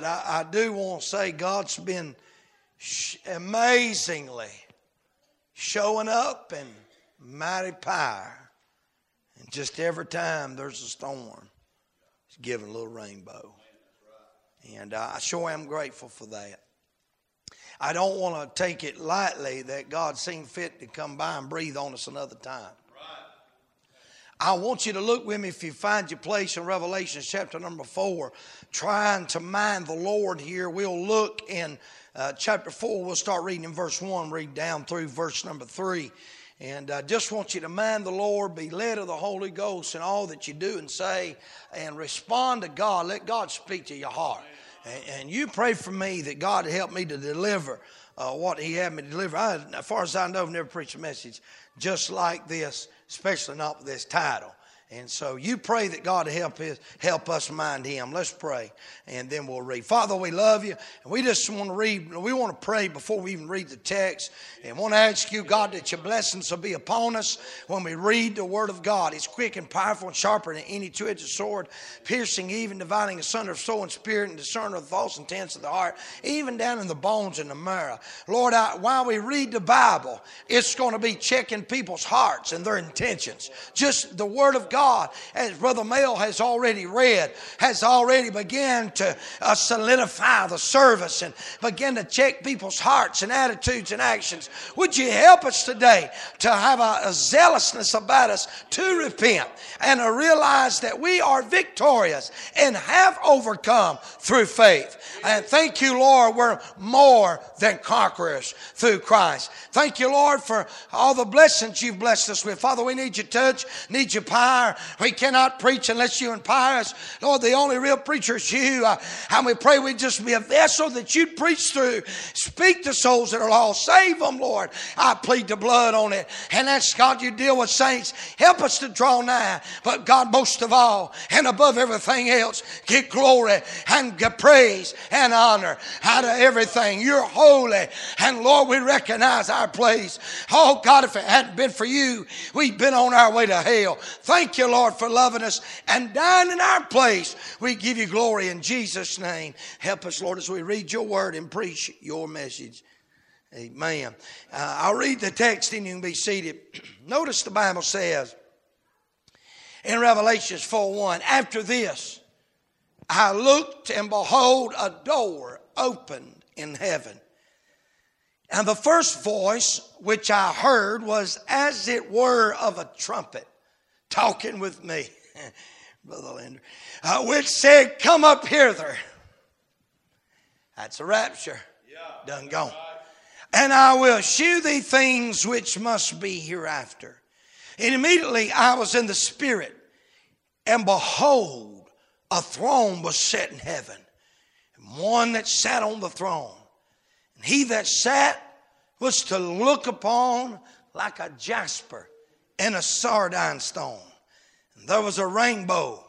I do want to say God's been amazingly showing up in mighty power. And just every time there's a storm, He's giving a little rainbow. And I sure am grateful for that. I don't want to take it lightly that God seen fit to come by and breathe on us another time. I want you to look with me, if you find your place in Revelation chapter number 4, trying to mind the Lord here. We'll look in chapter 4. We'll start reading in verse 1, read down through verse number 3. And I just want you to mind the Lord, be led of the Holy Ghost in all that you do and say, and respond to God. Let God speak to your heart. And you pray for me that God help me to deliver what He had me to deliver. As far as I know, I've never preached a message just like this, especially not with this title. And so you pray that God help us mind Him. Let's pray, and then we'll read. Father, we love You, and we just want to read. We want to pray before we even read the text, and want to ask You, God, that Your blessings will be upon us when we read the Word of God. It's quick and powerful and sharper than any two-edged sword, piercing, even dividing asunder of soul and spirit, and discerner of the thoughts and intents of the heart, even down in the bones and the marrow. Lord, while we read the Bible, it's going to be checking people's hearts and their intentions. Just the Word of God, as Brother Mel has already read, has already begun to solidify the service and begin to check people's hearts and attitudes and actions. Would You help us today to have a zealousness about us to repent and to realize that we are victorious and have overcome through faith. And thank You, Lord, we're more than conquerors through Christ. Thank You, Lord, for all the blessings You've blessed us with. Father, we need Your touch, need Your power. We cannot preach unless You empower us. Lord, the only real preacher is You. And we pray we just be a vessel that You'd preach through. Speak to souls that are lost. Save them, Lord. I plead the blood on it. And ask God You deal with saints. Help us to draw nigh. But God, most of all, and above everything else, get glory and get praise and honor out of everything. You're holy. And Lord, we recognize our place. Oh God, if it hadn't been for You, we'd been on our way to hell. Thank You, Lord, for loving us and dying in our place. We give You glory in Jesus' name. Help us, Lord, as we read Your word and preach Your message. Amen. I'll read the text and you can be seated. Notice the Bible says in Revelation 4:1, after this, I looked and behold a door opened in heaven. And the first voice which I heard was as it were of a trumpet talking with me, Brother Linder, which said, come up hither. That's a rapture. Done gone. And I will shew thee things which must be hereafter. And immediately I was in the Spirit, and behold, a throne was set in heaven, and one that sat on the throne. And he that sat was to look upon like a jasper and a sardine stone. And there was a rainbow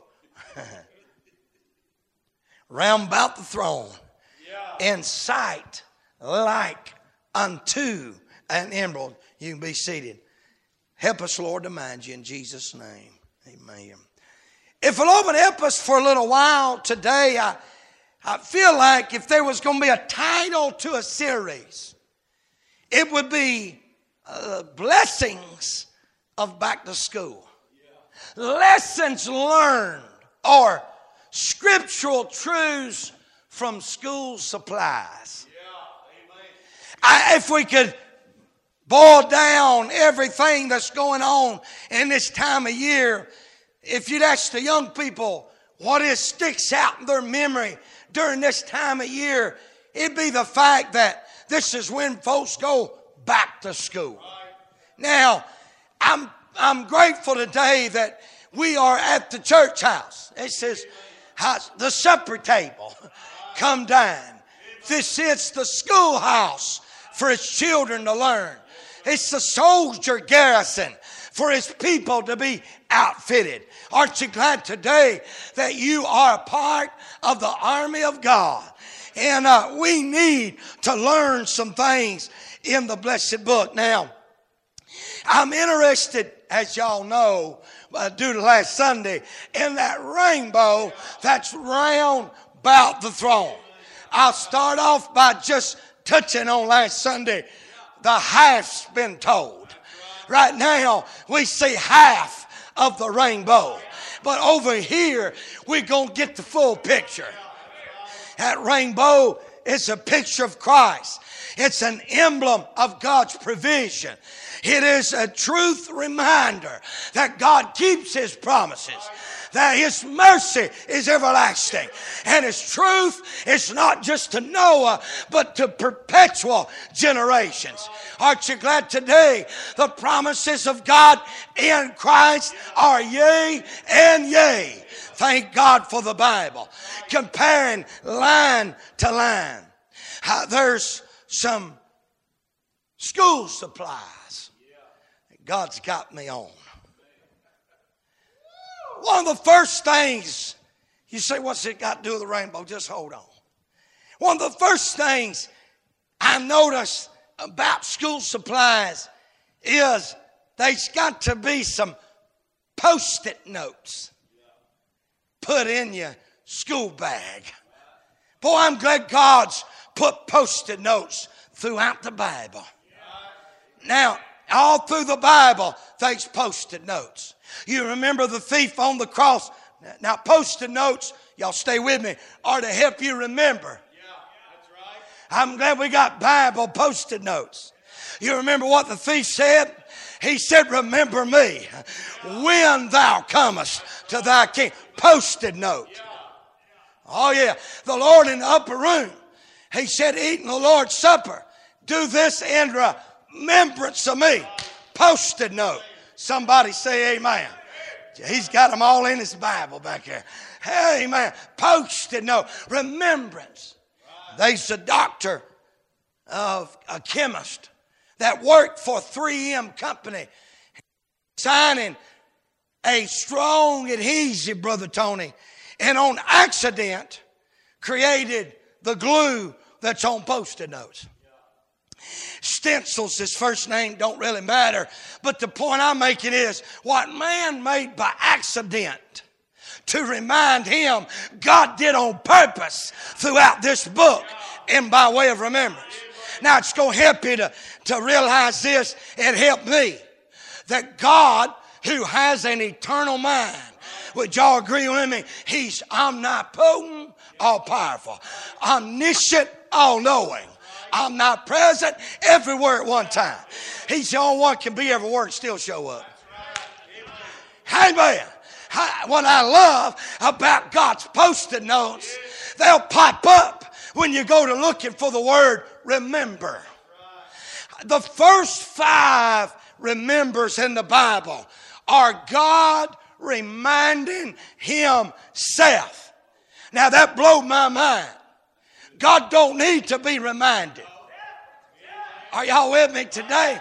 round about the throne, in sight like unto an emerald. You can be seated. Help us, Lord, to mind You in Jesus' name. Amen. If the Lord would help us for a little while today, I feel like if there was going to be a title to a series, it would be Blessings of Back to School. Lessons learned, or scriptural truths from school supplies. If we could boil down everything that's going on in this time of year, if you'd ask the young people what sticks out in their memory during this time of year, it'd be the fact that this is when folks go back to school. Now, I'm grateful today that we are at the church house. It says the supper table. Come down. This is the schoolhouse for its children to learn. It's the soldier garrison for His people to be outfitted. Aren't you glad today that you are a part of the army of God? And we need to learn some things in the blessed book. Now, I'm interested, as y'all know, due to last Sunday, in that rainbow that's round about the throne. I'll start off by just touching on last Sunday. The half's been told. Right now, we see half of the rainbow. But over here, we're going to get the full picture. That rainbow is a picture of Christ. It's an emblem of God's provision. It is a truth reminder that God keeps His promises, that His mercy is everlasting, and His truth is not just to Noah, but to perpetual generations. Aren't you glad today the promises of God in Christ are yea and yea? Thank God for the Bible. Comparing line to line. There's some school supplies that God's got me on. One of the first things, you say, what's it got to do with the rainbow? Just hold on. One of the first things I noticed about school supplies is there's got to be some Post-it notes put in your school bag. Boy, I'm glad God's put Post-it notes throughout the Bible. Now, all through the Bible, there's Post-it notes. You remember the thief on the cross. Now, Post-it notes, y'all stay with me, are to help you remember. I'm glad we got Bible Post-it notes. You remember what the thief said? He said, remember me when thou comest to thy king. Post-it note. Oh yeah. The Lord in the upper room, He said, eating the Lord's Supper, do this in remembrance of me. Post-it note. Somebody say amen. He's got them all in his Bible back there. Amen. Post-it note. Remembrance. There's a doctor, a chemist that worked for 3M company, signing a strong adhesive, Brother Tony, and on accident created the glue that's on Post-it notes. Stencil's his first name, don't really matter. But the point I'm making is what man made by accident to remind him, God did on purpose throughout this book and by way of remembrance. Now it's going to help you to realize this. It helped me that God, who has an eternal mind, would y'all agree with me? He's omnipotent, all-powerful, omniscient, all-knowing, omnipresent, everywhere at one time. He's the only one can be everywhere and still show up. Amen. What I love about God's Post-it notes, they'll pop up when you go to looking for the word remember. The first 5 remembers in the Bible are God reminding Himself. Now that blew my mind. God don't need to be reminded. Are y'all with me today?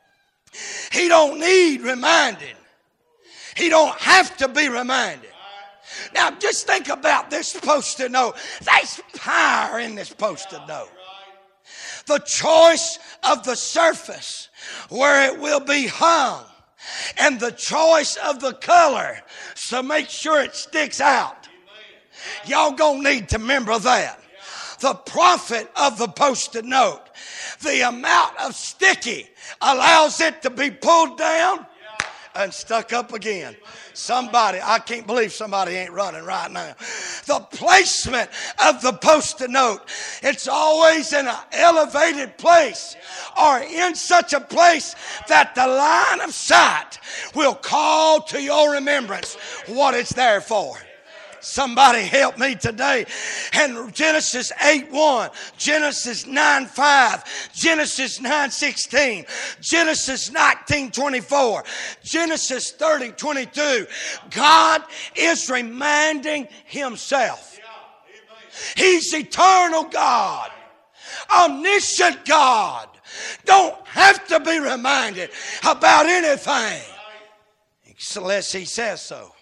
He don't need reminding. He don't have to be reminded. Now just think about this Post-it note. There's power in this Post-it note. The choice of the surface where it will be hung and the choice of the color, so make sure it sticks out. Y'all gonna need to remember that. The profit of the Post-it note, the amount of sticky allows it to be pulled down and stuck up again. Somebody, I can't believe somebody ain't running right now. The placement of the Post-it note, it's always in an elevated place or in such a place that the line of sight will call to your remembrance what it's there for. Somebody help me today. And Genesis 8:1, Genesis 9:5, Genesis 9:16, Genesis 19:24, Genesis 30:22. God is reminding Himself. He's eternal God, omniscient God. Don't have to be reminded about anything unless He says so.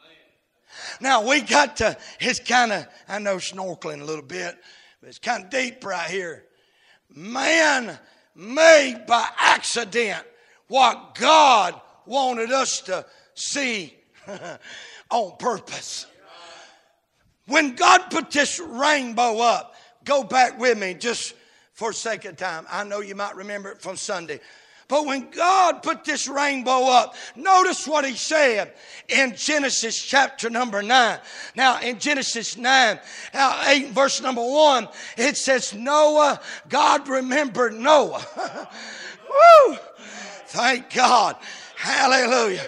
Now we got to, it's kind of, I know snorkeling a little bit, but it's kind of deep right here. Man made by accident what God wanted us to see on purpose. When God put this rainbow up, go back with me just for sake of time. I know you might remember it from Sunday. But when God put this rainbow up, notice what he said in Genesis chapter number 9. Now, in Genesis 9, 8, verse number 1, it says, Noah, God remembered Noah. Woo! Thank God. Hallelujah.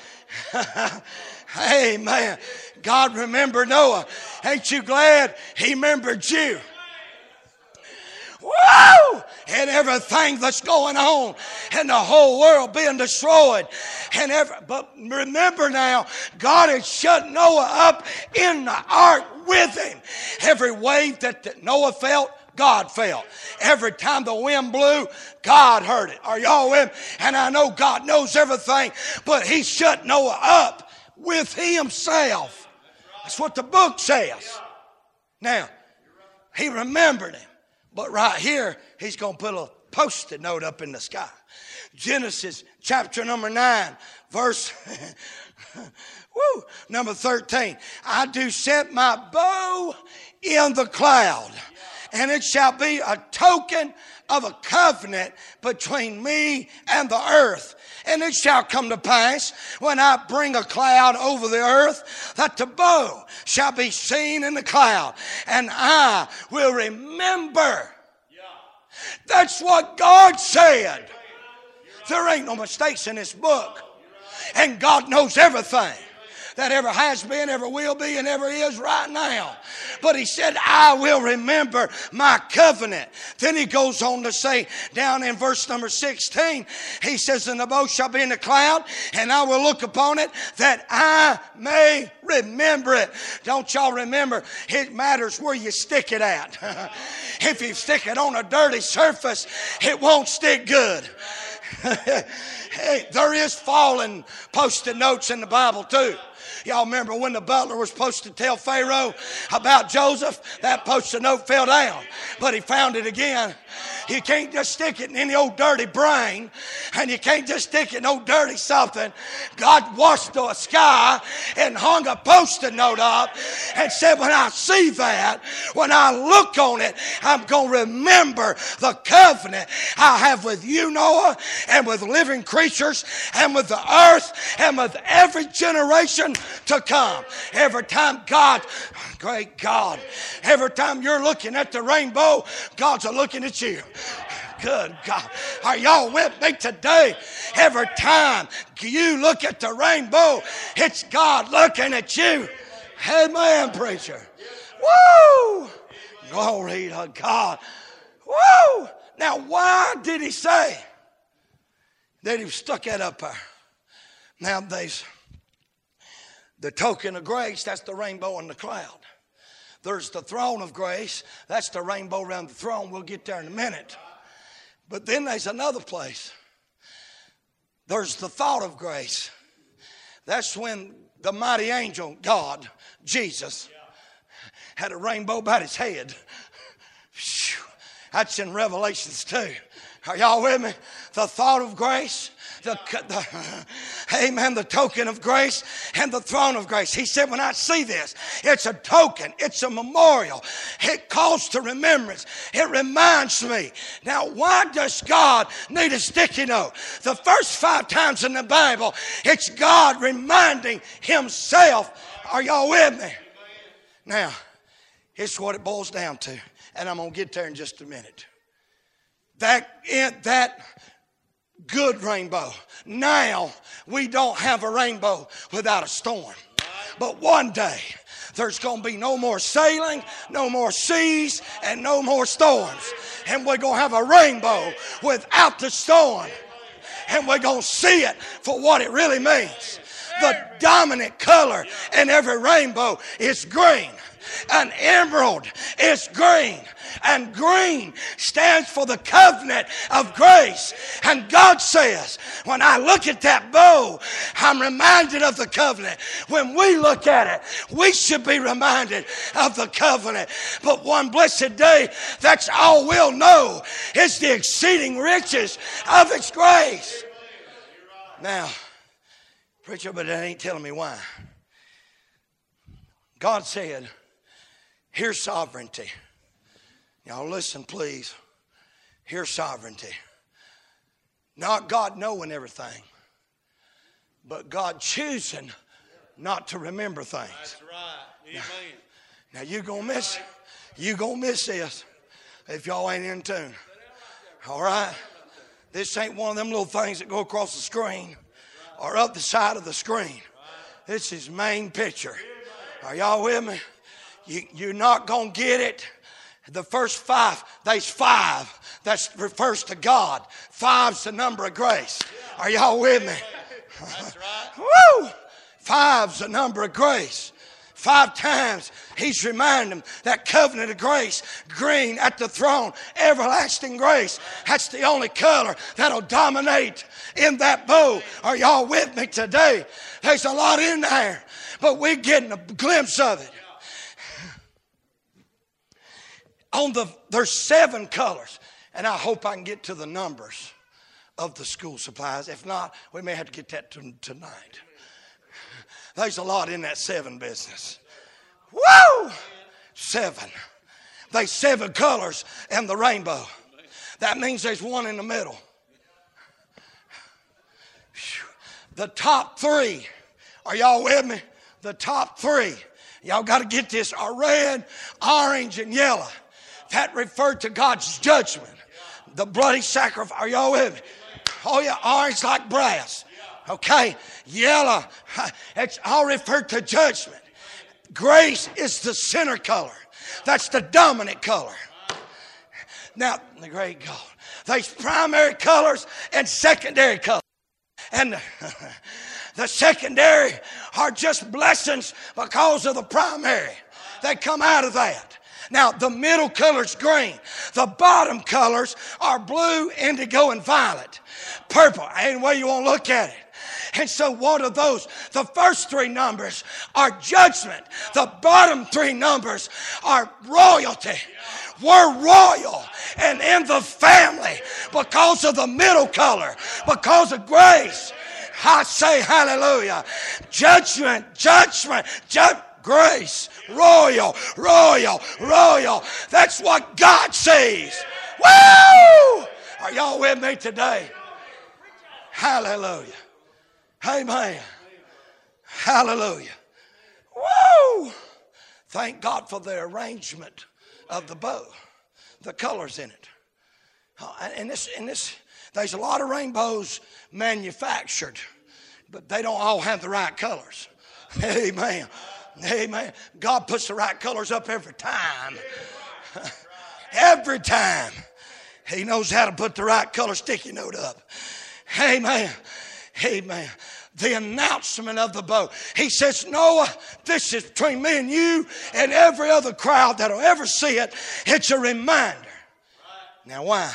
Amen. God remembered Noah. Ain't you glad he remembered you? Woo! And everything that's going on and the whole world being destroyed. But remember now, God had shut Noah up in the ark with him. Every wave that Noah felt, God felt. Every time the wind blew, God heard it. Are y'all with me? And I know God knows everything, but he shut Noah up with himself. That's what the book says. Now, he remembered him. But right here, he's going to put a Post-it note up in the sky. Genesis chapter number 9, verse number 13. I do set my bow in the cloud, and it shall be a token of a covenant between me and the earth. And it shall come to pass, when I bring a cloud over the earth, that the bow shall be seen in the cloud, and I will remember. That's what God said. There ain't no mistakes in this book. And God knows everything that ever has been, ever will be, and ever is right now. But he said, I will remember my covenant. Then he goes on to say, down in verse number 16, he says, and the bow shall be in the cloud, and I will look upon it, that I may remember it. Don't y'all remember, it matters where you stick it at. If you stick it on a dirty surface, it won't stick good. Hey, there is fallen Post-it notes in the Bible too. Y'all remember when the butler was supposed to tell Pharaoh about Joseph? That Post-it note fell down, but he found it again. You can't just stick it in any old dirty brain, and you can't just stick it in old dirty something. God washed the sky and hung a Post-it note up and said, when I see that, when I look on it, I'm going to remember the covenant I have with you, Noah, and with living creatures, and with the earth, and with every generation to come. Every time God, great God, every time you're looking at the rainbow, God's looking at you. Good God. Are y'all with me today? Every time you look at the rainbow, it's God looking at you. Amen, preacher. Woo! Glory to God. Woo! Now, why did he say that he stuck that up there? Now, there's the token of grace, that's the rainbow in the cloud. There's the throne of grace, that's the rainbow around the throne. We'll get there in a minute. But then there's another place. There's the thought of grace. That's when the mighty angel, God, Jesus, had a rainbow about his head. That's in Revelations 2. Are y'all with me? The thought of grace, amen, the token of grace and the throne of grace. He said, when I see this, it's a token, it's a memorial. It calls to remembrance. It reminds me. Now, why does God need a sticky note? The first 5 times in the Bible, it's God reminding himself. Are y'all with me? Now, here's what it boils down to, and I'm going to get there in just a minute. That good rainbow. Now we don't have a rainbow without a storm. But one day there's going to be no more sailing, no more seas, and no more storms. And we're going to have a rainbow without the storm. And we're going to see it for what it really means. The dominant color in every rainbow is green. An emerald is green. And green stands for the covenant of grace. And God says, when I look at that bow, I'm reminded of the covenant. When we look at it, we should be reminded of the covenant. But one blessed day, that's all we'll know, is the exceeding riches of its grace. Now, preacher, but that ain't telling me why. God said, here's sovereignty. Y'all listen, please. Here's sovereignty. Not God knowing everything, but God choosing not to remember things. That's right. Amen. Now you're gonna miss this if y'all ain't in tune. All right? This ain't one of them little things that go across the screen or up the side of the screen. This is main picture. Are y'all with me? You're not gonna get it. The first 5, there's 5. That refers to God. 5's the number of grace. Are y'all with me? That's right. Woo! 5's the number of grace. 5 times he's reminding them that covenant of grace, green at the throne, everlasting grace. That's the only color that'll dominate in that bow. Are y'all with me today? There's a lot in there, but we're getting a glimpse of it. There's 7 colors, and I hope I can get to the numbers of the school supplies. If not, we may have to get that tonight. There's a lot in that 7 business. Woo! 7. There's 7 colors in the rainbow. That means there's one in the middle. The top 3, are y'all with me? The top 3, y'all got to get this, are red, orange, and yellow. That referred to God's judgment. The bloody sacrifice. Are y'all with me? Oh yeah, orange like brass. Okay, yellow, it's all referred to judgment. Grace is the center color. That's the dominant color. Now, the great God. There's primary colors and secondary colors. And the secondary are just blessings because of the primary. They come out of that. Now, the middle color's green. The bottom colors are blue, indigo, and violet. Purple, any way you want to look at it. And so what are those? The first 3 numbers are judgment. The bottom 3 numbers are royalty. We're royal and in the family because of the middle color, because of grace. I say hallelujah. Judgment, grace, royal. That's what God sees. Woo! Are y'all with me today? Hallelujah. Amen. Hallelujah. Woo! Thank God for the arrangement of the bow, the colors in it. And this, there's a lot of rainbows manufactured, but they don't all have the right colors. Amen. Amen. God puts the right colors up every time. Every time. He knows how to put the right color sticky note up. Amen. Amen. The announcement of the bow. He says, Noah, this is between me and you and every other crowd that'll ever see it. It's a reminder. Now, why?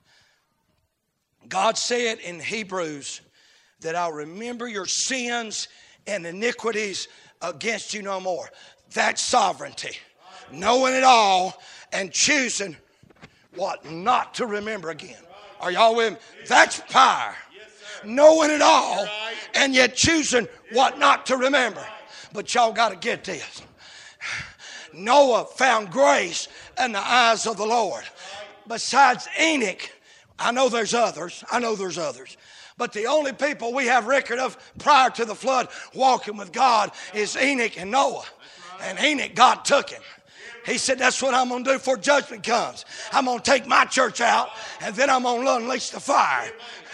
God said in Hebrews that I'll remember your sins and iniquities against you no more. That's sovereignty. Knowing it all and choosing what not to remember again. Are y'all with me? That's power. Knowing it all and yet choosing what not to remember. But y'all got to get this. Noah found grace in the eyes of the Lord. Besides Enoch, I know there's others. But the only people we have record of prior to the flood walking with God is Enoch and Noah. And Enoch, God took him. He said, that's what I'm going to do before judgment comes. I'm going to take my church out, and then I'm going to unleash the fire.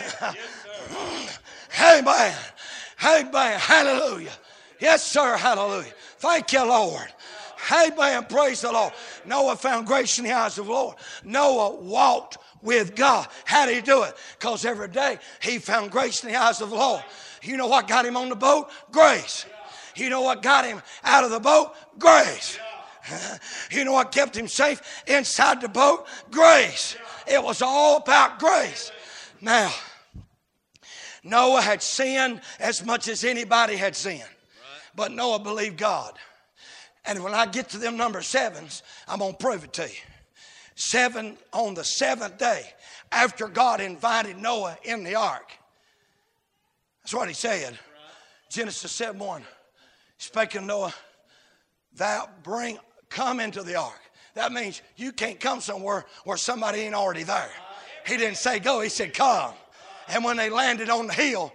Amen. Amen. Hallelujah. Yes, sir. Hallelujah. Thank you, Lord. Amen. Praise the Lord. Noah found grace in the eyes of the Lord. Noah walked with God. How did he do it? Because every day he found grace in the eyes of the Lord. You know what got him on the boat? Grace. You know what got him out of the boat? Grace. You know what kept him safe inside the boat? Grace. It was all about grace. Now, Noah had sinned as much as anybody had sinned. But Noah believed God. And when I get to them number 7s, I'm going to prove it to you. 7 on the 7th day after God invited Noah in the ark. That's what he said. Genesis 7:1. Spake unto Noah, come into the ark, That means you can't come somewhere where somebody ain't already there. He didn't say go, he said come. And when they landed on the hill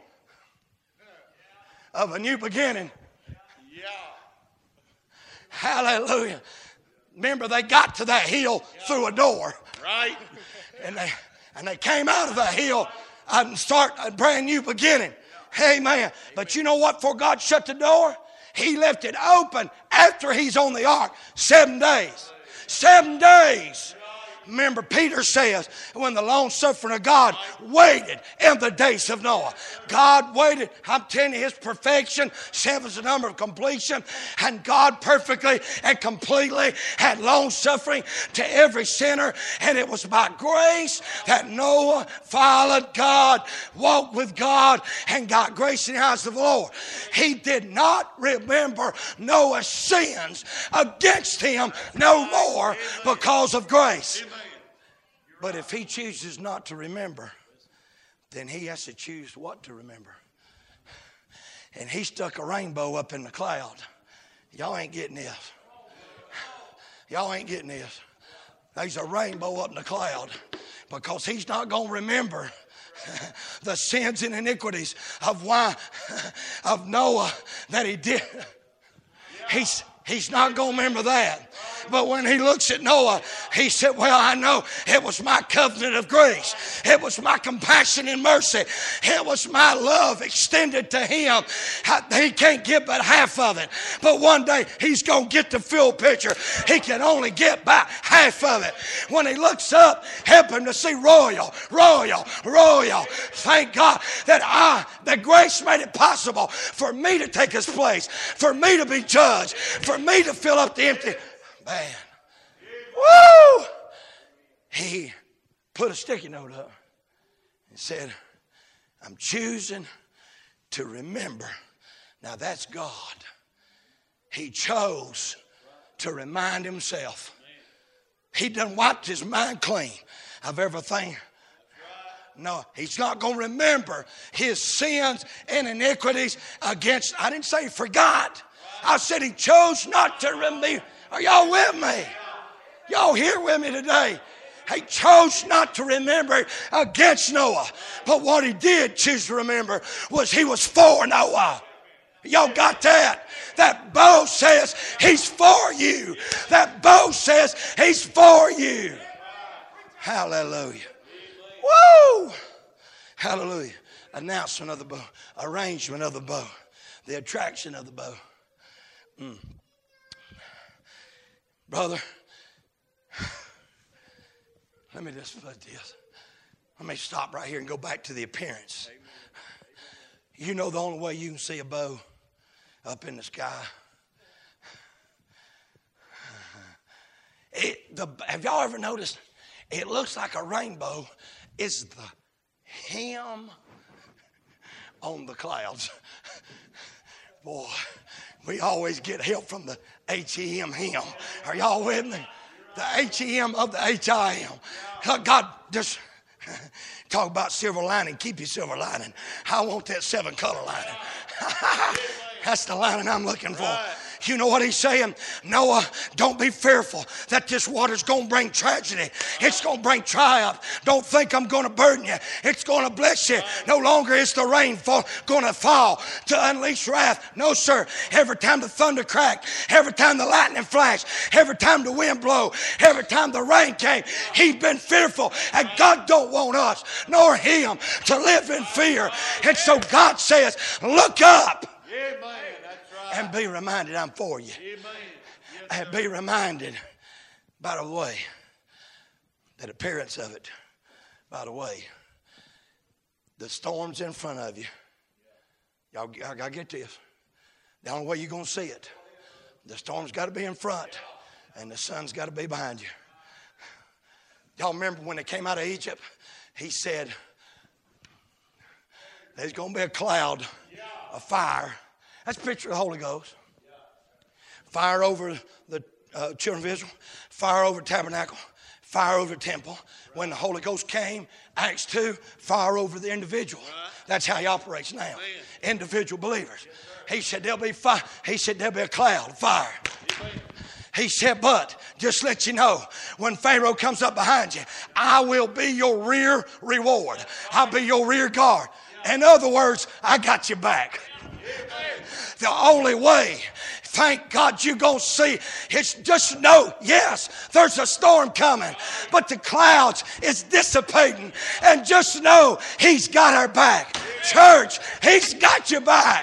of a new beginning, Yeah. hallelujah. Remember, they got to that hill through a door. Right. And they came out of that hill and start a brand new beginning. Amen. But you know what? Before God shut the door, he left it open after he's on the ark 7 days. 7 days. Remember, Peter says, when the long suffering of God waited in the days of Noah. God waited. I'm telling you, his perfection, 7's the number of completion. And God perfectly and completely had long suffering to every sinner. And it was by grace that Noah followed God, walked with God, and got grace in the eyes of the Lord. He did not remember Noah's sins against him no more because of grace. But if he chooses not to remember, then he has to choose what to remember. And he stuck a rainbow up in the cloud. Y'all ain't getting this. Y'all ain't getting this. There's a rainbow up in the cloud because he's not going to remember the sins and iniquities of Noah that he did. He's not going to remember that. But when he looks at Noah, he said, well, I know it was my covenant of grace. It was my compassion and mercy. It was my love extended to him. He can't get but half of it. But one day he's going to get the full picture. He can only get back half of it. When he looks up, help him to see royal. Thank God that grace made it possible for me to take his place, for me to be judged, for me to fill up the empty. Man. Woo! He put a sticky note up and said, I'm choosing to remember. Now that's God. He chose to remind himself. He done wiped his mind clean of everything. No, he's not going to remember his sins and iniquities against. I didn't say he forgot. I said he chose not to remember. Are y'all with me? Y'all here with me today? He chose not to remember against Noah. But what he did choose to remember was he was for Noah. Y'all got that? That bow says he's for you. That bow says he's for you. Hallelujah. Woo! Hallelujah. Announcement of the bow. Arrangement of the bow. The attraction of the bow. Brother, let me just put this. Let me stop right here and go back to the appearance. You know the only way you can see a bow up in the sky. Have y'all ever noticed? It looks like a rainbow is the hem on the clouds. Boy, we always get help from the H-E-M, him. Are y'all with me? The H-E-M of the H-I-M. God, just talk about silver lining. Keep your silver lining. I want that 7-color lining. That's the lining I'm looking for. You know what he's saying? Noah, don't be fearful that this water's going to bring tragedy. It's going to bring triumph. Don't think I'm going to burden you. It's going to bless you. No longer is the rain going to fall to unleash wrath. No, sir. Every time the thunder cracked, every time the lightning flashed, every time the wind blew, every time the rain came, he's been fearful. And God don't want us, nor him, to live in fear. And so God says, look up. And be reminded I'm for you. And be reminded, by the way, that appearance of it, by the way, the storm's in front of you. Y'all got to get this. The only way you're going to see it, the storm's got to be in front and the sun's got to be behind you. Y'all remember when they came out of Egypt, he said, there's going to be a cloud, a fire. That's a picture of the Holy Ghost. Fire over the children of Israel. Fire over the tabernacle. Fire over the temple. When the Holy Ghost came, Acts 2, fire over the individual. That's how he operates now. Individual believers. He said there'll be fire. He said there'll be a cloud, fire. He said, but just let you know, when Pharaoh comes up behind you, I will be your rear reward. I'll be your rear guard. In other words, I got you back. The only way, thank God you're going to see, it's just know, yes, there's a storm coming, but the clouds is dissipating. And just know He's got our back. Church, He's got your back.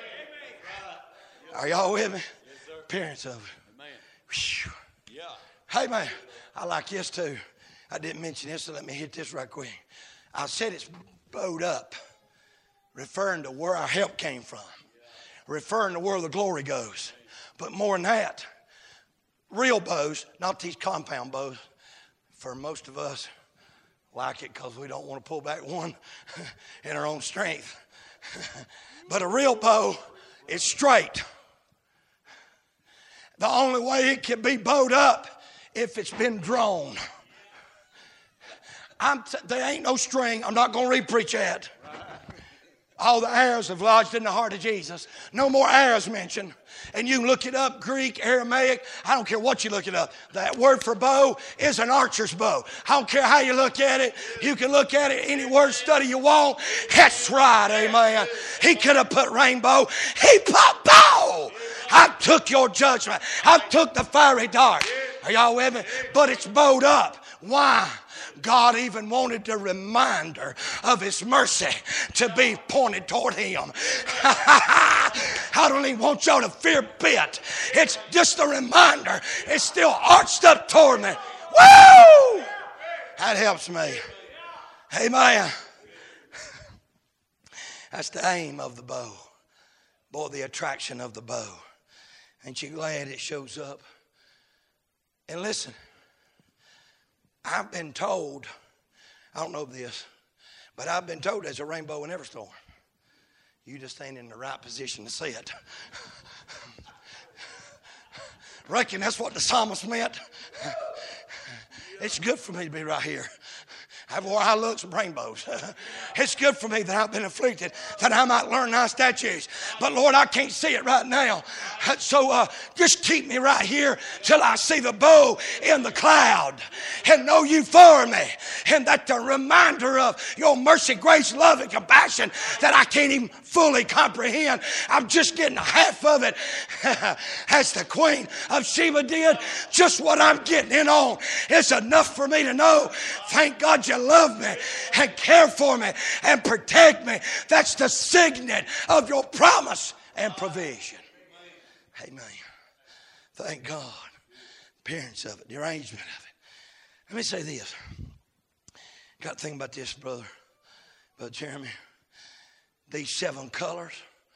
Are y'all with me? Appearance of it. Whew. Hey, man, I like this too. I didn't mention this, so let me hit this right quick. I said it's bowed up, referring to where our help came from, referring to where the glory goes. But more than that, real bows, not these compound bows. For most of us, like it because we don't want to pull back one in our own strength. But a real bow is straight. The only way it can be bowed up if it's been drawn. There ain't no string. I'm not going to re-preach that. All the arrows have lodged in the heart of Jesus. No more arrows mentioned. And you can look it up, Greek, Aramaic. I don't care what you look it up. That word for bow is an archer's bow. I don't care how you look at it. You can look at it any word study you want. That's right, amen. He could have put rainbow. He put bow. I took your judgment. I took the fiery dart. Are y'all with me? But it's bowed up. Why? God even wanted a reminder of His mercy to be pointed toward Him. I don't even want y'all to fear a bit. It's just a reminder. It's still arched up toward me. Woo! That helps me. Amen. That's the aim of the bow. Boy, the attraction of the bow. Ain't you glad it shows up? And listen, I've been told, I don't know this, but I've been told there's a rainbow in every storm. You just ain't in the right position to see it. Reckon that's what the psalmist meant. It's good for me to be right here. Everywhere I look, some rainbows. It's good for me that I've been afflicted, that I might learn thy statutes. But Lord, I can't see it right now. So just keep me right here till I see the bow in the cloud and know you for me. And that the reminder of your mercy, grace, love, and compassion that I can't even fully comprehend. I'm just getting half of it. As the Queen of Sheba did, just what I'm getting in on is enough for me to know. Thank God you love me and care for me and protect me. That's the signet of your promise and provision. Amen. Thank God. Appearance of it, the arrangement of it. Let me say this. Got to think about this, Brother Jeremy. These 7 colors.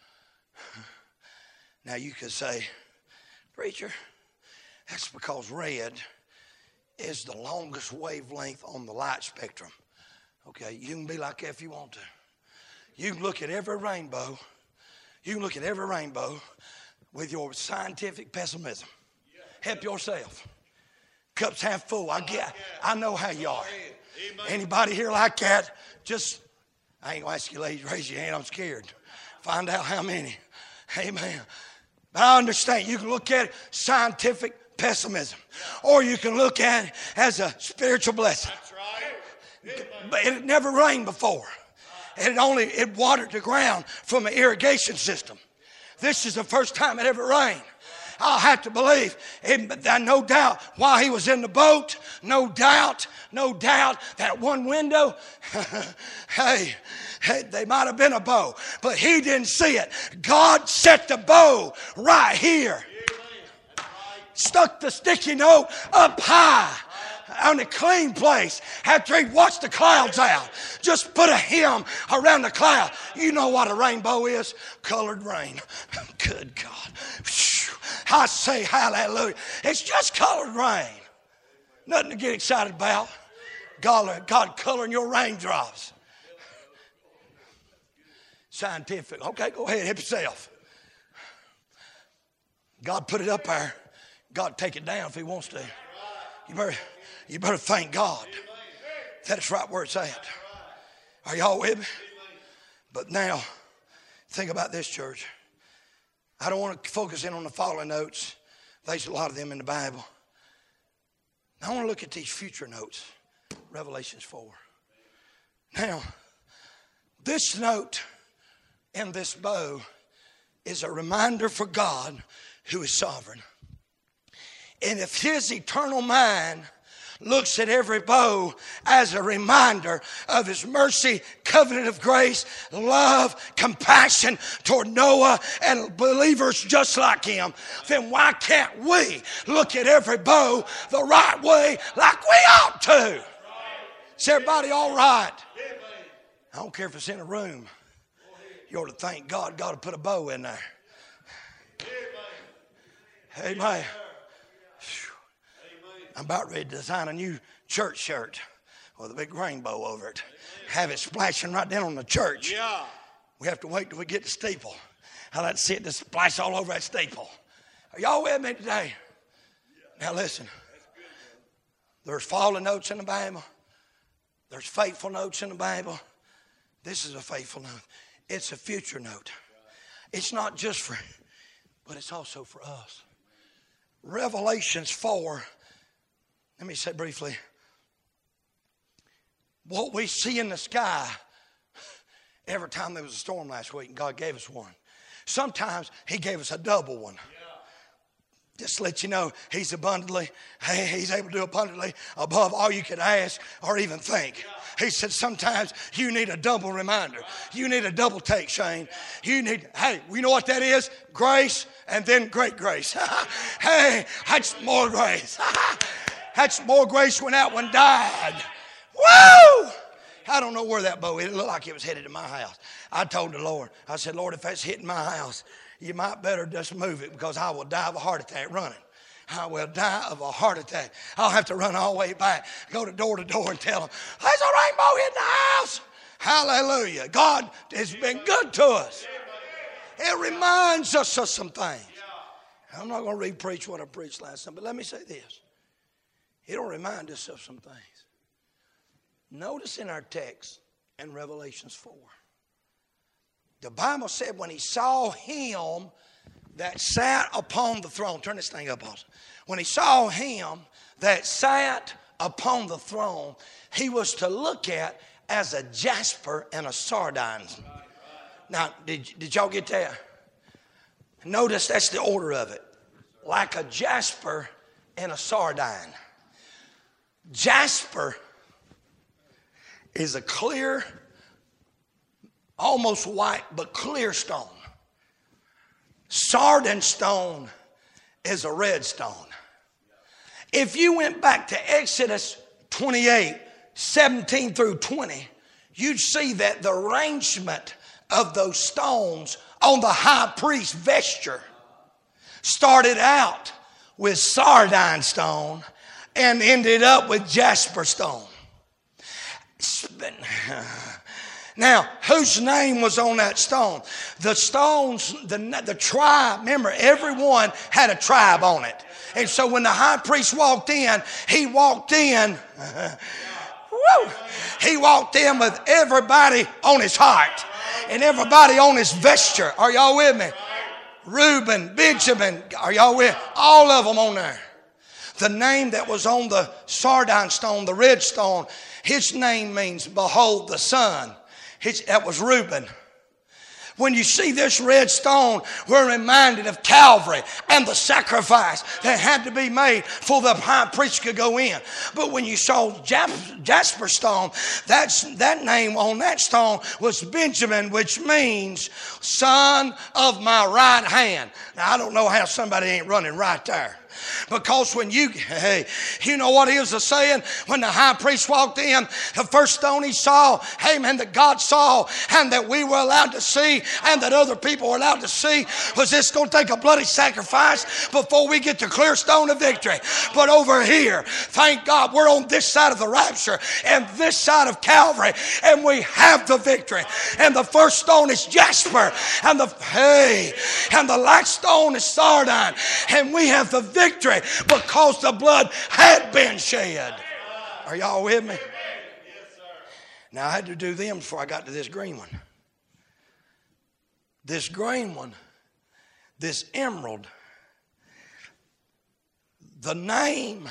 Now you could say, preacher, that's because red is the longest wavelength on the light spectrum. Okay, you can be like that if you want to. You can look at every rainbow. You can look at every rainbow with your scientific pessimism. Help yourself. Cup's half full. I know how you are. Anybody here like that? I ain't gonna ask you ladies, raise your hand. I'm scared. Find out how many. Amen. But I understand. You can look at it scientific pessimism, or you can look at it as a spiritual blessing. That's right. But it never rained before. It watered the ground from an irrigation system. This is the first time it ever rained. I'll have to believe, no doubt, while he was in the boat, no doubt, that one window, hey, they might have been a bow, but he didn't see it. God set the bow right here. Stuck the sticky note up high on a clean place after he watched the clouds out. Just put a hem around the cloud. You know what a rainbow is? Colored rain. Good God. I say hallelujah. It's just colored rain. Nothing to get excited about. God coloring your raindrops. Scientific. Okay, go ahead, help yourself. God put it up there. God take it down if he wants to. You better thank God that it's right where it's at. Are y'all with me? But now, think about this, church. I don't want to focus in on the following notes, There's a lot of them in the Bible. Now, I want to look at these future notes. Revelations 4. Now, this note and this bow is a reminder for God who is sovereign. And if his eternal mind looks at every bow as a reminder of his mercy, covenant of grace, love, compassion toward Noah and believers just like him, then why can't we look at every bow the right way like we ought to? Is everybody all right? I don't care if it's in a room. You ought to thank God. God will put a bow in there. Amen. I'm about ready to design a new church shirt with a big rainbow over it. Have it splashing right down on the church. Yeah. We have to wait till we get to steeple. I like to see it just splash all over that steeple. Are y'all with me today? Now listen. There's fallen notes in the Bible. There's faithful notes in the Bible. This is a faithful note. It's a future note. It's not just for, but it's also for us. Revelations 4. Let me say briefly. What we see in the sky every time there was a storm last week, and God gave us one. Sometimes he gave us a double one. Just to let you know, he's able to do abundantly above all you could ask or even think. He said sometimes you need a double reminder. You need a double take, Shane. You know what that is? Grace and then great grace. Hey, that's more grace. That's more grace when that one died. Woo! I don't know where that bow is. It looked like it was headed to my house. I told the Lord, I said, Lord, if that's hitting my house, you might better just move it because I will die of a heart attack running. I will die of a heart attack. I'll have to run all the way back, go to door and tell them, there's a rainbow in the house. Hallelujah. God has been good to us. It reminds us of some things. I'm not going to re-preach what I preached last time, but let me say this. It'll remind us of some things. Notice in our text in Revelations 4, the Bible said when he saw him that sat upon the throne, turn this thing up also. When he saw him that sat upon the throne, he was to look at as a jasper and a sardine. Now, did y'all get that? Notice that's the order of it. Like a jasper and a sardine. Jasper is a clear, almost white, but clear stone. Sardine stone is a red stone. If you went back to Exodus 28, 17 through 20, you'd see that the arrangement of those stones on the high priest's vesture started out with sardine stone and ended up with jasper stone. Now, whose name was on that stone? The stones, the tribe, remember, everyone had a tribe on it. And so when the high priest walked in, he walked in with everybody on his heart and everybody on his vesture. Are y'all with me? Reuben, Benjamin, are y'all with? All of them on there. The name that was on the sardine stone, the red stone, his name means, behold the sun. That was Reuben. When you see this red stone, we're reminded of Calvary and the sacrifice that had to be made for the high priest could go in. But when you saw jasper stone, that name on that stone was Benjamin, which means son of my right hand. Now, I don't know how somebody ain't running right there. Because when you know what he was saying? When the high priest walked in, the first stone he saw, that God saw and that we were allowed to see and that other people were allowed to see, was this going to take a bloody sacrifice before we get the clear stone of victory. But over here, thank God, we're on this side of the rapture and this side of Calvary, and we have the victory. And the first stone is jasper, and the last stone is sardine, and we have the victory because the blood had been shed. Are y'all with me? Now I had to do them before I got to this green one. This green one, this emerald, The name,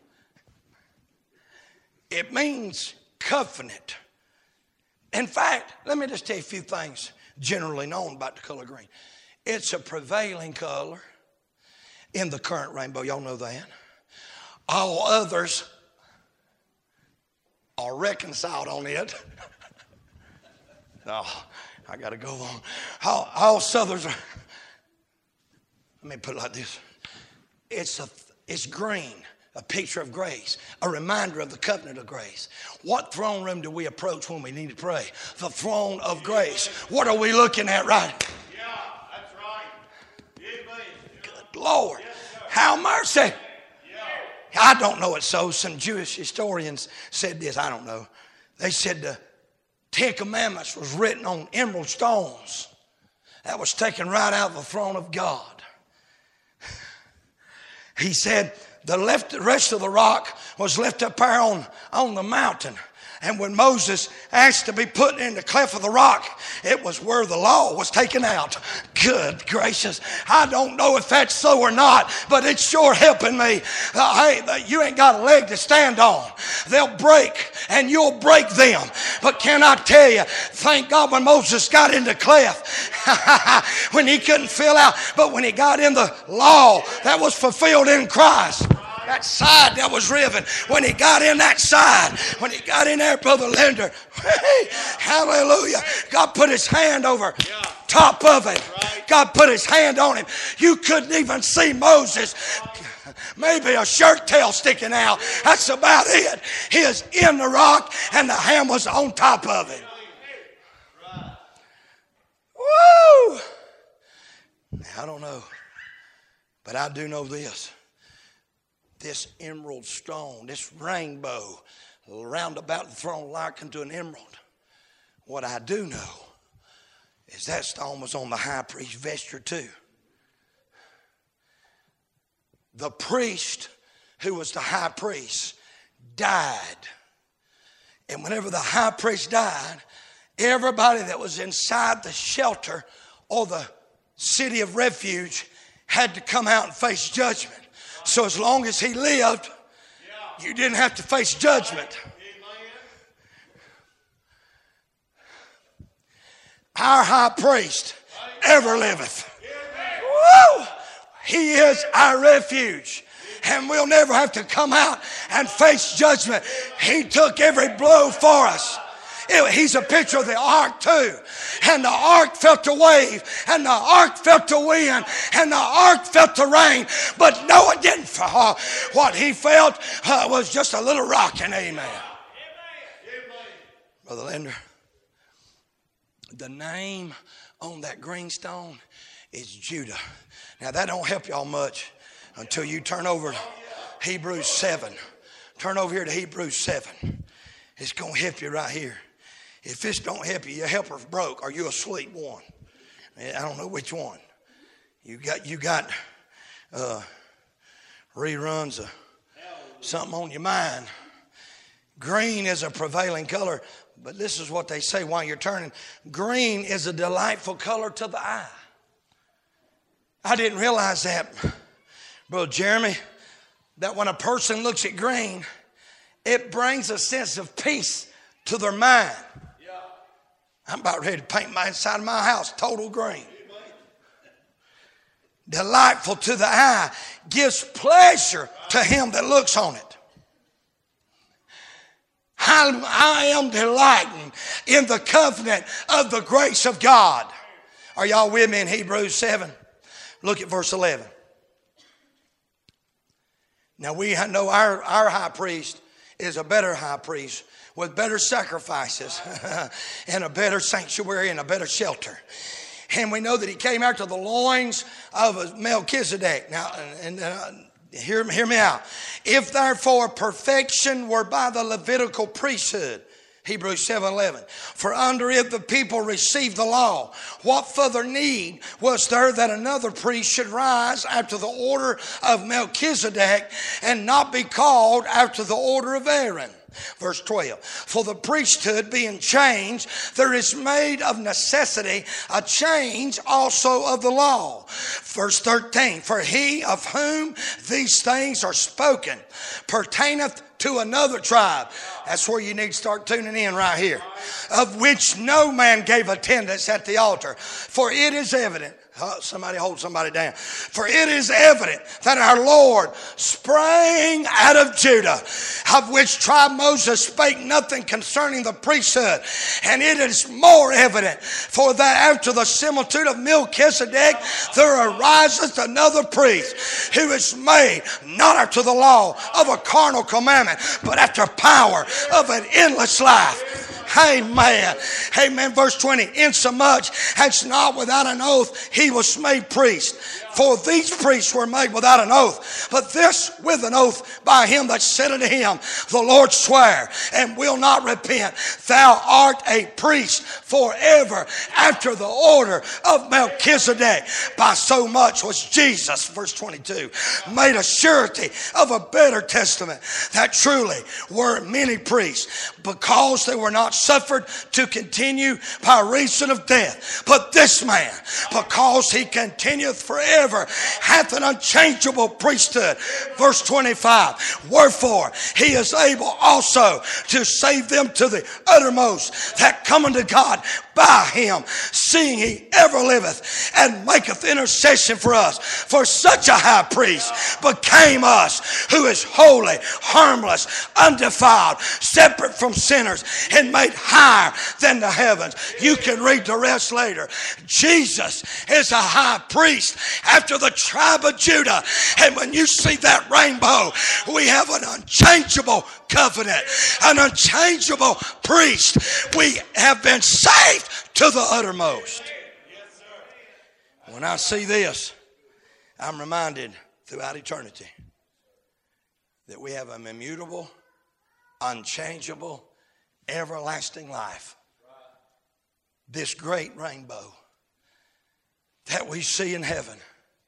it means covenant. In fact, let me just tell you a few things generally known about the color green. It's a prevailing color in the current rainbow. Y'all know that. All others are reconciled on it. Oh, I got to go on. All others are. Let me put it like this. It's green, a picture of grace, a reminder of the covenant of grace. What throne room do we approach when we need to pray? The throne of grace. What are we looking at, right? Yeah, that's right. Amen. Good Lord. Have mercy. I don't know it so. Some Jewish historians said this. I don't know. They said the Ten Commandments was written on emerald stones. That was taken right out of the throne of God. He said the rest of the rock was left up there on the mountain. And when Moses asked to be put in the cleft of the rock, it was where the law was taken out. Good gracious. I don't know if that's so or not, but it's sure helping me. Hey, you ain't got a leg to stand on. They'll break and you'll break them. But can I tell you, thank God when Moses got in the cleft, when he couldn't fill out, but when he got in the law that was fulfilled in Christ, that side that was riven, when he got in that side, when he got in there, Brother Linder, hallelujah, God put his hand over top of it. God put his hand on him. You couldn't even see Moses. Maybe a shirt tail sticking out. That's about it. He is in the rock and the hand was on top of it. Woo! Now, I don't know, but I do know this. This emerald stone, this rainbow, round about the throne likened to an emerald. What I do know is that stone was on the high priest's vesture too. The priest who was the high priest died. And whenever the high priest died, everybody that was inside the shelter or the city of refuge had to come out and face judgment. So as long as he lived, you didn't have to face judgment. Our high priest ever liveth. Woo! He is our refuge. And we'll never have to come out and face judgment. He took every blow for us. He's a picture of the ark too. And the ark felt the wave. And the ark felt the wind. And the ark felt the rain. But Noah didn't fall. What he felt was just a little rocking. Amen. Brother Linder, the name on that green stone is Judah. Now that don't help y'all much until you turn over to Hebrews 7. Turn over here to Hebrews 7. It's going to help you right here. If this don't help you, your helper's broke or you asleep one. I don't know which one. You got reruns of something on your mind. Green is a prevailing color, but this is what they say while you're turning. Green is a delightful color to the eye. I didn't realize that, Brother Jeremy, that when a person looks at green, it brings a sense of peace to their mind. I'm about ready to paint my inside of my house total green. Delightful to the eye, gives pleasure to him that looks on it. I am delighting in the covenant of the grace of God. Are y'all with me in Hebrews 7? Look at verse 11. Now we know our high priest is a better high priest with better sacrifices and a better sanctuary and a better shelter. And we know that he came out to the loins of Melchizedek. Now, hear me out. If therefore perfection were by the Levitical priesthood, Hebrews 7:11. For under it the people received the law. What further need was there that another priest should rise after the order of Melchizedek and not be called after the order of Aaron? Verse 12. For the priesthood being changed, there is made of necessity a change also of the law. Verse 13. For he of whom these things are spoken pertaineth to another tribe. That's where you need to start tuning in right here. Of which no man gave attendance at the altar. For it is evident. Somebody hold somebody down. For it is evident that our Lord sprang out of Judah, of which tribe Moses spake nothing concerning the priesthood. And it is more evident, for that after the similitude of Melchizedek, there ariseth another priest, who is made not after the law of a carnal commandment, but after power of an endless life. Amen. Amen. Verse 20. Insomuch as not without an oath he was made priest. For these priests were made without an oath, but this with an oath by him that said unto him, the Lord swear and will not repent. Thou art a priest forever after the order of Melchizedek. By so much was Jesus, verse 22, made a surety of a better testament, that truly were many priests, because they were not suffered to continue by reason of death. But this man, because he continueth forever, hath an unchangeable priesthood. Verse 25. Wherefore he is able also to save them to the uttermost that come unto God by him, seeing he ever liveth and maketh intercession for us. For such a high priest became us, who is holy, harmless, undefiled, separate from sinners, and made higher than the heavens. You can read the rest later. Jesus is a high priest after the tribe of Judah. And when you see that rainbow, we have an unchangeable covenant, an unchangeable priest. We have been saved to the uttermost. When I see this, I'm reminded throughout eternity that we have an immutable, unchangeable, everlasting life. This great rainbow that we see in heaven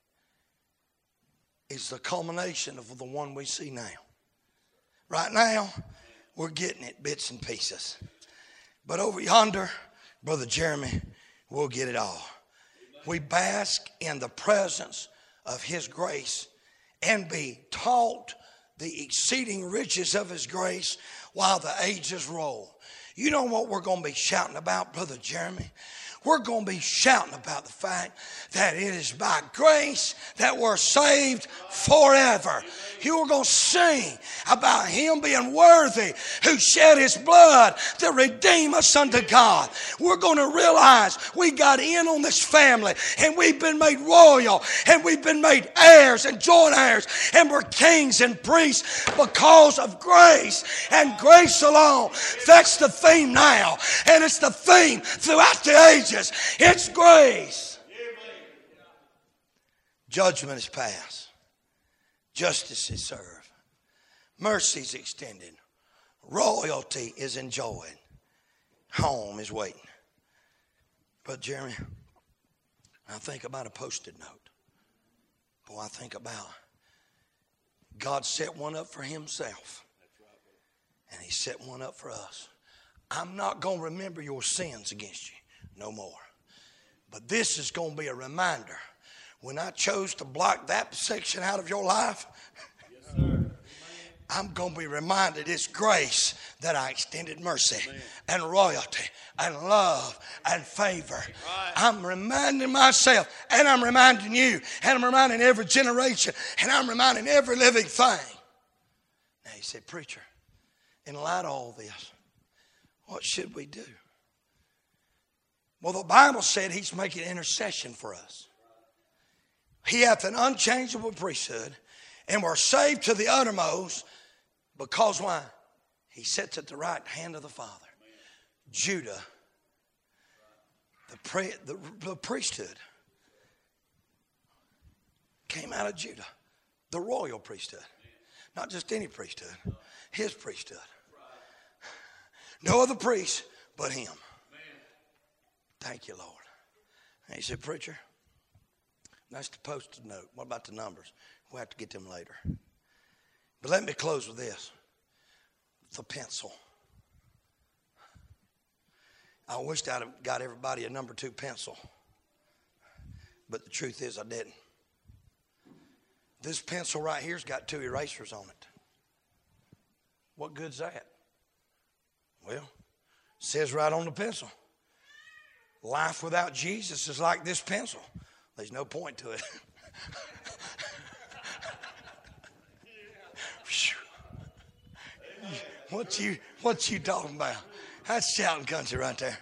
is the culmination of the one we see now. Right now, we're getting it bits and pieces. But over yonder, Brother Jeremy, we'll get it all. We bask in the presence of his grace and be taught the exceeding riches of his grace while the ages roll. You know what we're going to be shouting about, Brother Jeremy? We're going to be shouting about the fact that it is by grace that we're saved forever. You are going to sing about him being worthy who shed his blood to redeem us unto God. We're going to realize we got in on this family and we've been made royal and we've been made heirs and joint heirs and we're kings and priests because of grace and grace alone. That's the theme now, and it's the theme throughout the ages. It's grace. Judgment is passed. Justice is served. Mercy is extended. Royalty is enjoyed. Home is waiting. Brother Jeremy, I think about a post-it note. Boy, I think about God set one up for himself. And he set one up for us. I'm not going to remember your sins against you no more. But this is going to be a reminder. When I chose to block that section out of your life, yes, sir. I'm going to be reminded it's grace that I extended mercy and royalty and love and favor. Right. I'm reminding myself, and I'm reminding you, and I'm reminding every generation, and I'm reminding every living thing. Now he said, preacher, in light of all this, what should we do? Well, the Bible said he's making intercession for us. He hath an unchangeable priesthood, and we're saved to the uttermost because why? He sits at the right hand of the Father. Judah, the priesthood came out of Judah, the royal priesthood. Not just any priesthood, his priesthood. No other priest but him. Thank you, Lord. And he said, preacher, that's the post-it note. What about the numbers? We'll have to get them later. But let me close with this. the pencil. I wished I'd have got everybody a number 2 pencil. But the truth is I didn't. This pencil right here's got 2 erasers on it. What good's that? Well, it says right on the pencil, life without Jesus is like this pencil. There's no point to it. What you talking about? That's shouting country right there.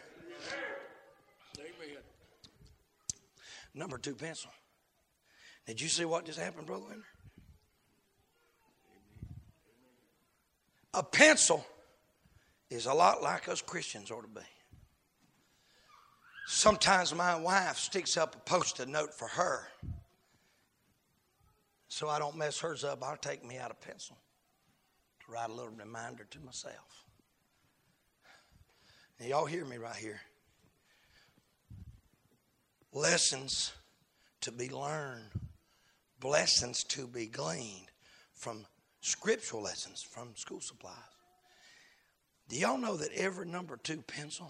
Number 2 pencil. Did you see what just happened, Brother Leonard? A pencil is a lot like us Christians ought to be. Sometimes my wife sticks up a Post-it note for her. So I don't mess hers up. I'll take me out a pencil to write a little reminder to myself. Now, y'all hear me right here. Lessons to be learned, blessings to be gleaned from scriptural lessons from school supplies. Do y'all know that every number 2 pencil,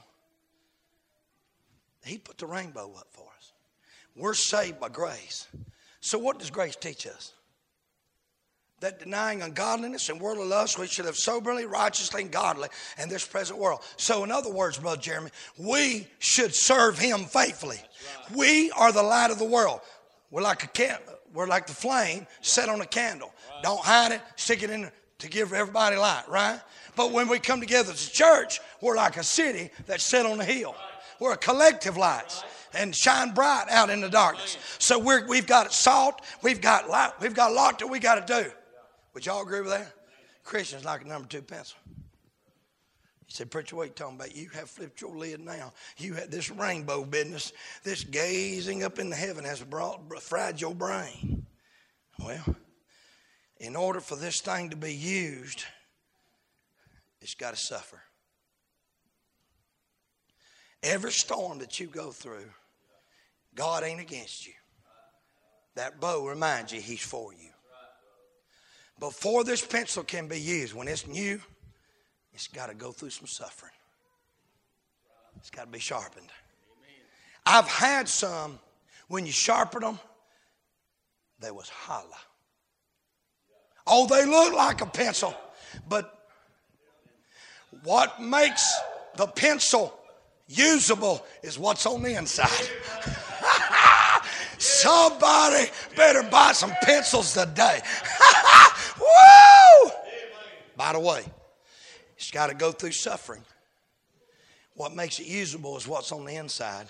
he put the rainbow up for us? We're saved by grace. So what does grace teach us? That denying ungodliness and worldly lust, we should live soberly, righteously, and godly in this present world. So in other words, Brother Jeremy, we should serve him faithfully. Right. We are the light of the world. We're like the flame set on a candle. Right. Don't hide it, stick it in to give everybody light, right? But when we come together as a church, we're like a city that's set on a hill. Right. We're a collective lights. Right. And shine bright out in the darkness. So we've got salt, we've got light, we've got a lot that we got to do. Would y'all agree with that? Christians like a number 2 pencil. He said, preacher, what are you talking about? You have flipped your lid now. You had this rainbow business, this gazing up in the heaven has fried your brain. Well, in order for this thing to be used, it's got to suffer. Every storm that you go through, God ain't against you. That bow reminds you he's for you. Before this pencil can be used, when it's new, it's got to go through some suffering. It's got to be sharpened. I've had some, when you sharpen them, they was hollow. Oh, they look like a pencil, but what makes the pencil usable is what's on the inside. Somebody better buy some pencils today. Woo! By the way, it's got to go through suffering. What makes it usable is what's on the inside.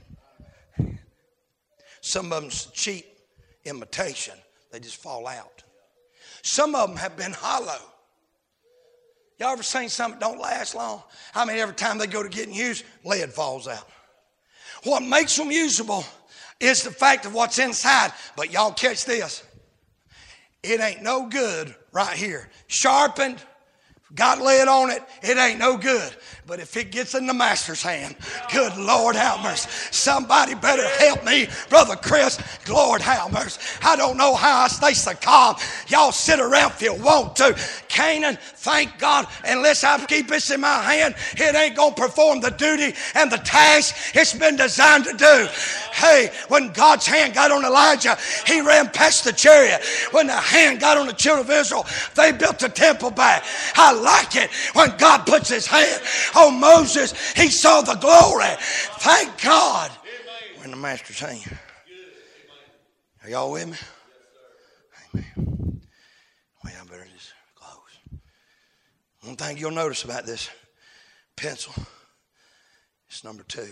Some of them's cheap imitation. They just fall out. Some of them have been hollow. Y'all ever seen something that don't last long? I mean, every time they go to getting used, lead falls out. What makes them usable is the fact of what's inside. But y'all catch this. It ain't no good right here. Sharpened, got lead on it, it ain't no good. But if it gets in the master's hand, good Lord have mercy. Somebody better help me, Brother Chris. Lord have mercy. I don't know how I stay so calm. Y'all sit around if you want to. Canaan, thank God, unless I keep this in my hand, it ain't going to perform the duty and the task it's been designed to do. Hey, when God's hand got on Elijah, he ran past the chariot. When the hand got on the children of Israel, they built the temple back. I like it when God puts his hand on Moses. He saw the glory. Thank God. We're in the master's hand. Are y'all with me? Amen. Well, I better just close. One thing you'll notice about this pencil, it's number 2.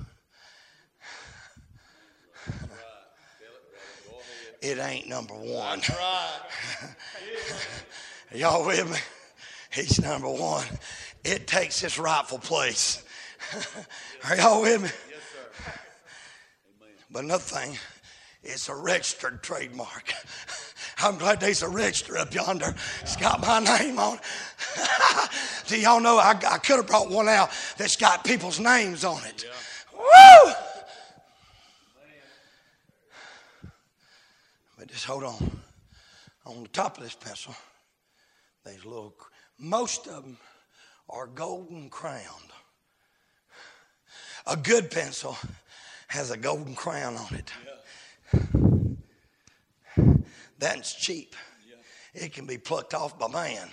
It ain't number 1. That's right. Are y'all with me? He's number 1. It takes its rightful place. Are y'all with me? Yes, sir. But another thing, it's a registered trademark. I'm glad there's a register up yonder. It's got my name on it. Do y'all know I could have brought one out that's got people's names on it. Yeah. Woo! But just hold on. On the top of this pencil, there's a little Most of them are golden crowned. A good pencil has a golden crown on it. That's cheap. It can be plucked off by man.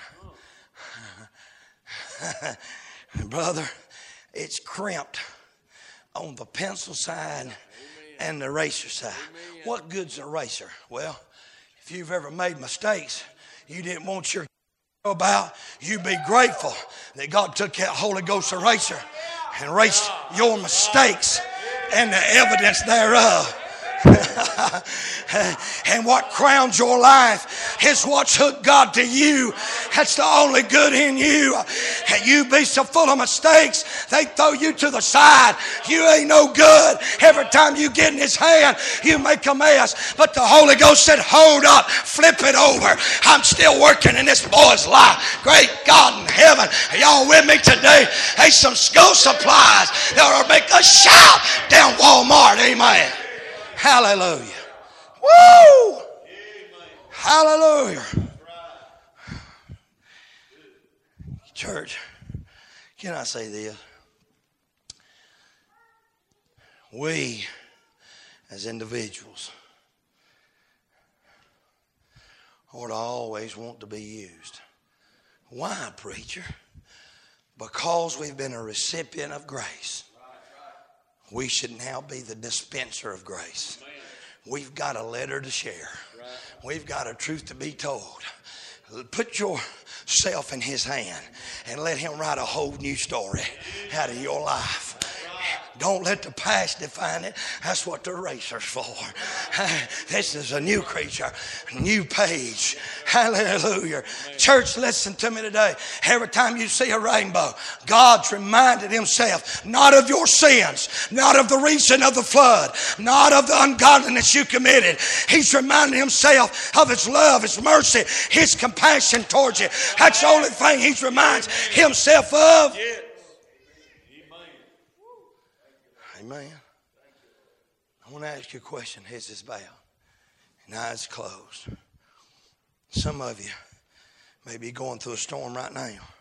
Brother, it's crimped on the pencil side and the eraser side. What good's an eraser? Well, if you've ever made mistakes you didn't want your about, you be grateful that God took that Holy Ghost eraser and erased your mistakes and the evidence thereof. And what crowns your life is what's hooked God to you. That's the only good in you. And you be so full of mistakes, they throw you to the side. You ain't no good. Every time you get in His hand, you make a mess. But the Holy Ghost said, hold up, flip it over. I'm still working in this boy's life. Great God in heaven. Are y'all with me today? Hey, some school supplies that'll make a shout down Walmart. Amen. Hallelujah. Woo! Hallelujah. Church, can I say this? We, as individuals, ought to always want to be used. Why, preacher? Because we've been a recipient of grace. We should now be the dispenser of grace. We've got a letter to share. We've got a truth to be told. Put yourself in His hand and let Him write a whole new story out of your life. Don't let the past define it. That's what the eraser's for. This is a new creature, a new page. Hallelujah. Church, listen to me today. Every time you see a rainbow, God's reminded Himself not of your sins, not of the reason of the flood, not of the ungodliness you committed. He's reminding Himself of His love, His mercy, His compassion towards you. That's the only thing He reminds Himself of. Amen. I want to ask you a question. Here's this bowed and eyes closed. Some of you may be going through a storm right now.